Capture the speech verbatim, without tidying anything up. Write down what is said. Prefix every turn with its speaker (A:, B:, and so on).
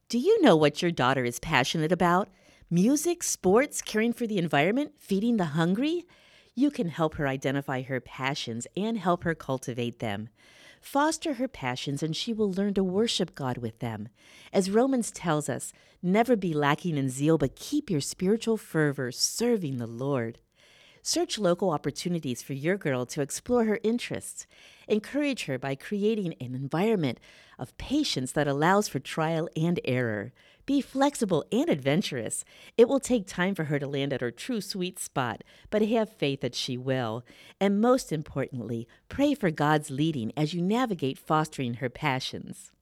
A: Do you know what your daughter is passionate about? Music, sports, caring for the environment, feeding the hungry? You can help her identify her passions and help her cultivate them. Foster her passions and she will learn to worship God with them. As Romans tells us, never be lacking in zeal, but keep your spiritual fervor serving the Lord. Search local opportunities for your girl to explore her interests. Encourage her by creating an environment of patience that allows for trial and error. Be flexible and adventurous. It will take time for her to land at her true sweet spot, but have faith that she will. And most importantly, pray for God's leading as you navigate fostering her passions.